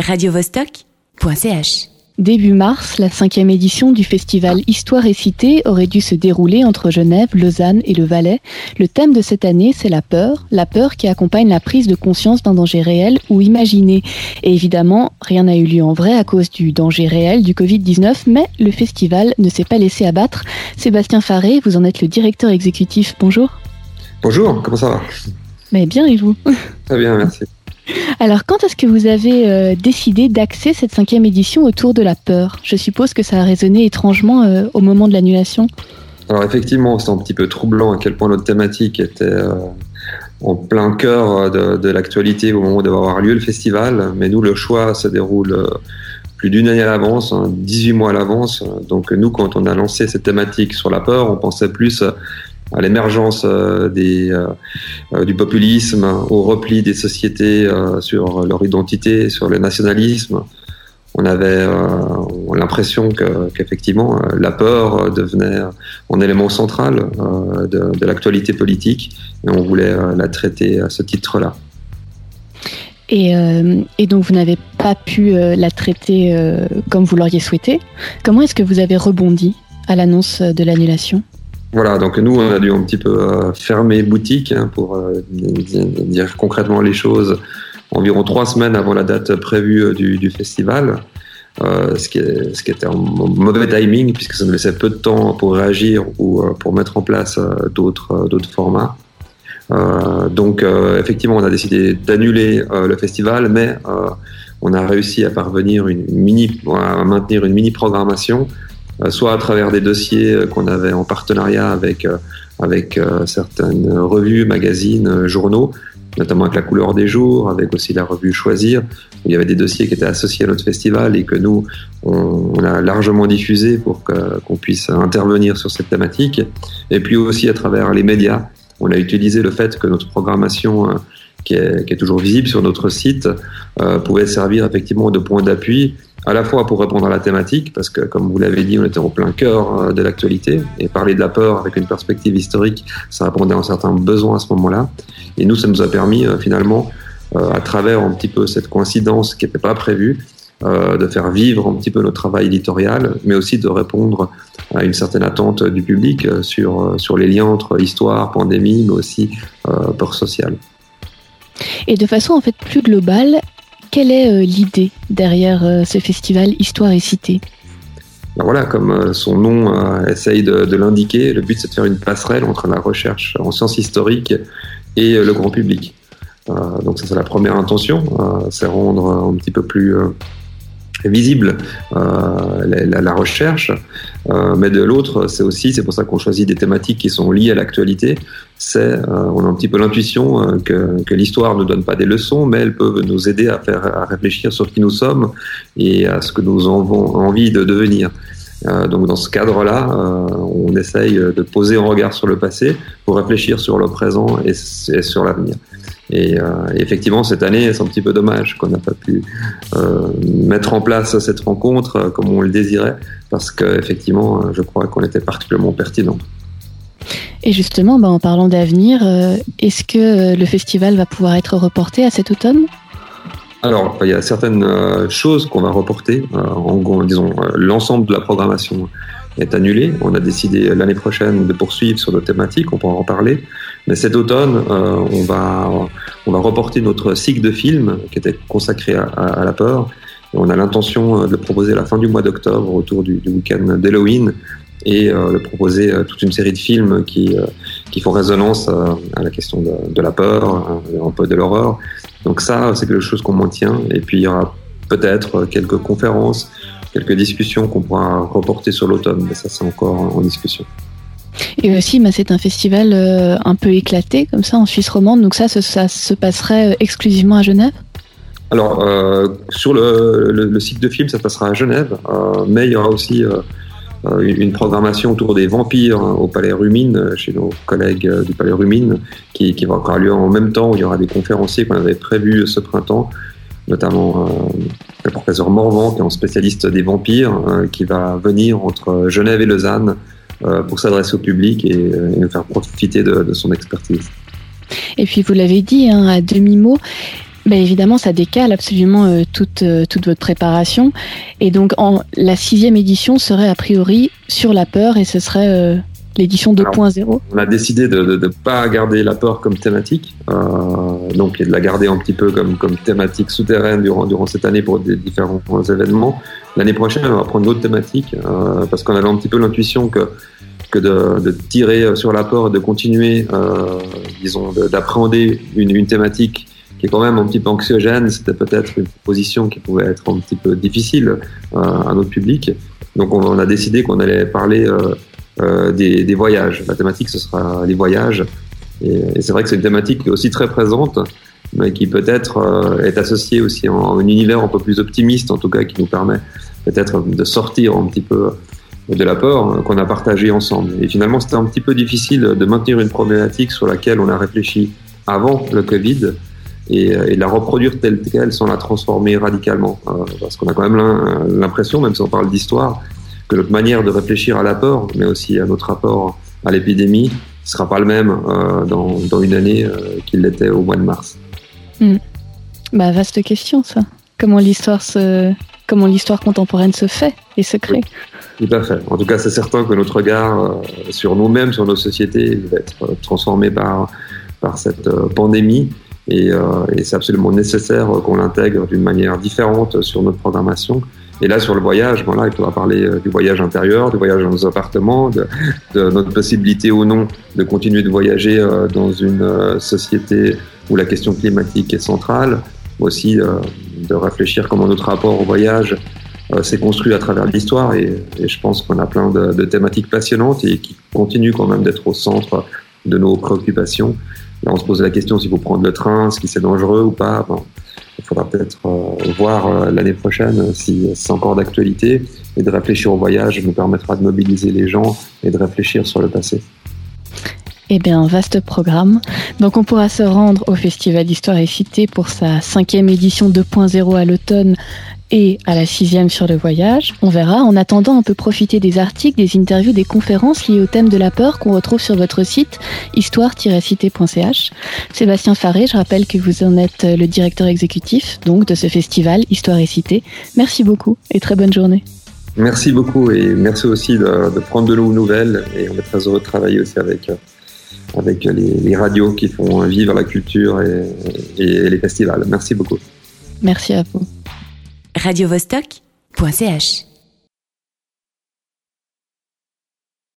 radiovostok.ch. Début mars, la 5e édition du festival Histoire et Cité aurait dû se dérouler entre Genève, Lausanne et le Valais. Le thème de cette année, c'est la peur qui accompagne la prise de conscience d'un danger réel ou imaginé. Et évidemment, rien n'a eu lieu en vrai à cause du danger réel du Covid-19, mais le festival ne s'est pas laissé abattre. Sébastien Faré, vous en êtes le directeur exécutif. Bonjour. Bonjour, comment ça va ? Mais bien, et vous ? Très bien, merci. Alors, quand est-ce que vous avez décidé d'axer cette 5e édition autour de la peur ? Je suppose que ça a résonné étrangement au moment de l'annulation. Alors effectivement, c'est un petit peu troublant à quel point notre thématique était en plein cœur de l'actualité au moment où devait avoir lieu le festival. Mais nous, le choix se déroule plus d'une année à l'avance, 18 mois à l'avance. Donc nous, quand on a lancé cette thématique sur la peur, on pensait plus à l'émergence du populisme, au repli des sociétés sur leur identité, sur le nationalisme. On avait l'impression qu'effectivement la peur devenait un élément central de l'actualité politique et on voulait la traiter à ce titre-là. Et donc vous n'avez pas pu la traiter comme vous l'auriez souhaité. Comment est-ce que vous avez rebondi à l'annonce de l'annulation ? Voilà, donc nous, on a dû un petit peu fermer boutique pour dire concrètement les choses environ 3 semaines avant la date prévue du festival, ce qui était un mauvais timing puisque ça nous laissait peu de temps pour réagir ou pour mettre en place d'autres formats. Donc effectivement, on a décidé d'annuler le festival, mais on a réussi à parvenir à maintenir une mini-programmation, soit à travers des dossiers qu'on avait en partenariat avec certaines revues, magazines, journaux, notamment avec La Couleur des Jours, avec aussi la revue Choisir, où il y avait des dossiers qui étaient associés à notre festival et que nous, on a largement diffusé pour qu'on puisse intervenir sur cette thématique. Et puis aussi à travers les médias, on a utilisé le fait que notre programmation, qui est toujours visible sur notre site, pouvait servir effectivement de point d'appui, à la fois pour répondre à la thématique, parce que, comme vous l'avez dit, on était en plein cœur de l'actualité, et parler de la peur avec une perspective historique, ça répondait à un certain besoin à ce moment-là. Et nous, ça nous a permis, finalement, à travers un petit peu cette coïncidence qui n'était pas prévue, de faire vivre un petit peu notre travail éditorial, mais aussi de répondre à une certaine attente du public sur les liens entre histoire, pandémie, mais aussi peur sociale. Et de façon en fait plus globale, quelle est l'idée derrière ce festival Histoire et Cité ? Ben voilà, comme son nom essaye de l'indiquer, le but c'est de faire une passerelle entre la recherche en sciences historiques et le grand public. Donc ça c'est la première intention, c'est rendre un petit peu plus visible la recherche, mais de l'autre c'est pour ça qu'on choisit des thématiques qui sont liées à l'actualité. On a un petit peu l'intuition que l'histoire ne donne pas des leçons, mais elle peut nous aider à réfléchir sur qui nous sommes et à ce que nous avons envie de devenir. Donc dans ce cadre-là, on essaye de poser un regard sur le passé pour réfléchir sur le présent et sur l'avenir. Et effectivement, cette année, c'est un petit peu dommage qu'on n'a pas pu mettre en place cette rencontre comme on le désirait, parce qu'effectivement, je crois qu'on était particulièrement pertinent. Et justement, en parlant d'avenir, est-ce que le festival va pouvoir être reporté à cet automne ? Alors, il y a certaines choses qu'on va reporter. L'ensemble de la programmation est annulé. On a décidé l'année prochaine de poursuivre sur d'autres thématiques, on pourra en parler. Mais cet automne, on va reporter notre cycle de films qui était consacré à la peur. Et on a l'intention de le proposer à la fin du mois d'octobre, autour du week-end d'Halloween, et de proposer toute une série de films qui font résonance à la question de la peur, un peu de l'horreur. Donc ça, c'est quelque chose qu'on maintient. Et puis il y aura peut-être quelques conférences, quelques discussions qu'on pourra reporter sur l'automne, mais ça c'est encore en discussion. Et aussi, c'est un festival un peu éclaté, comme ça, en Suisse romande, donc ça se passerait exclusivement à Genève ? Alors, sur le site de film, ça passera à Genève, mais il y aura aussi une programmation autour des vampires au Palais Rumine, chez nos collègues du Palais Rumine, qui va avoir lieu en même temps, où il y aura des conférenciers qu'on avait prévus ce printemps, notamment le professeur Morvan, qui est un spécialiste des vampires, qui va venir entre Genève et Lausanne pour s'adresser au public et nous faire profiter de son expertise. Et puis vous l'avez dit à demi-mot, Évidemment, ça décale absolument toute votre préparation. Et donc, la 6e édition serait a priori sur la peur et ce serait l'édition 2.0. On a décidé de ne pas garder la peur comme thématique, donc et de la garder un petit peu comme thématique souterraine durant cette année pour des différents événements. L'année prochaine, on va prendre une autre thématique parce qu'on avait un petit peu l'intuition que de tirer sur la peur et de continuer, d'appréhender une thématique qui est quand même un petit peu anxiogène. C'était peut-être une position qui pouvait être un petit peu difficile à notre public. Donc on a décidé qu'on allait parler des voyages. La thématique, ce sera les voyages. Et c'est vrai que c'est une thématique qui est aussi très présente, mais qui peut-être est associée aussi à un univers un peu plus optimiste, en tout cas, qui nous permet peut-être de sortir un petit peu de la peur qu'on a partagée ensemble. Et finalement, c'était un petit peu difficile de maintenir une problématique sur laquelle on a réfléchi avant le Covid et de la reproduire telle qu'elle sans la transformer radicalement. Parce qu'on a quand même l'impression, même si on parle d'histoire, que notre manière de réfléchir à la peur, mais aussi à notre rapport à l'épidémie, ne sera pas le même dans une année qu'il l'était au mois de mars. Vaste question, ça. Comment l'histoire contemporaine se fait et se crée. Oui, tout à fait. En tout cas, c'est certain que notre regard sur nous-mêmes, sur nos sociétés, va être transformé par cette pandémie. Et c'est absolument nécessaire qu'on l'intègre d'une manière différente sur notre programmation. Et là, sur le voyage, il faudra parler du voyage intérieur, du voyage dans nos appartements, de notre possibilité ou non de continuer de voyager dans une société où la question climatique est centrale. Aussi de réfléchir comment notre rapport au voyage s'est construit à travers l'histoire. Et je pense qu'on a plein de thématiques passionnantes et qui continuent quand même d'être au centre de nos préoccupations. Là, on se pose la question s'il faut prendre le train, si c'est dangereux ou pas. Il faudra peut-être voir l'année prochaine si c'est encore d'actualité, et de réfléchir au voyage nous permettra de mobiliser les gens et de réfléchir sur le passé. Vaste programme. Donc on pourra se rendre au Festival d'Histoire et Cité pour sa 5e édition 2.0 à l'automne et à la 6e sur le voyage. On verra. En attendant, on peut profiter des articles, des interviews, des conférences liées au thème de la peur qu'on retrouve sur votre site histoire-cité.ch. Sébastien Faré, je rappelle que vous en êtes le directeur exécutif donc de ce festival Histoire et Cité. Merci beaucoup et très bonne journée. Merci beaucoup et merci aussi de prendre de nos nouvelles, et on est très heureux de travailler aussi avec les radios qui font vivre la culture et les festivals. Merci beaucoup. Merci à vous. radiovostok.ch